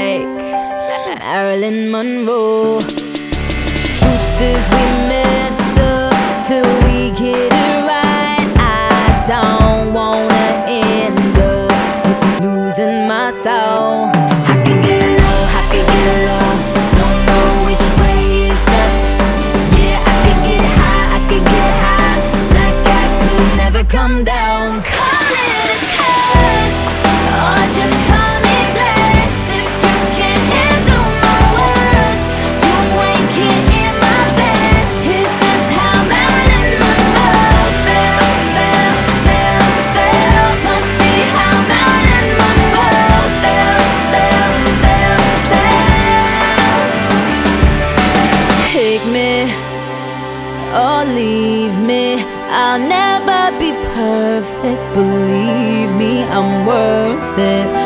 like Marilyn Monroe. Truth is we mess up till we get it right. I don't wanna end up losing my soul. I can get low, I can get low, don't know which way is up. Yeah, I can get high like I could never come down. Call it a curse, or just call me blessed. If you can't handle my words, you ain't getting my best. Is this how Marilyn Monroe felt? Must be how Marilyn Monroe felt. Take me or leave me, I'll never be perfect. Believe me, I'm worth it.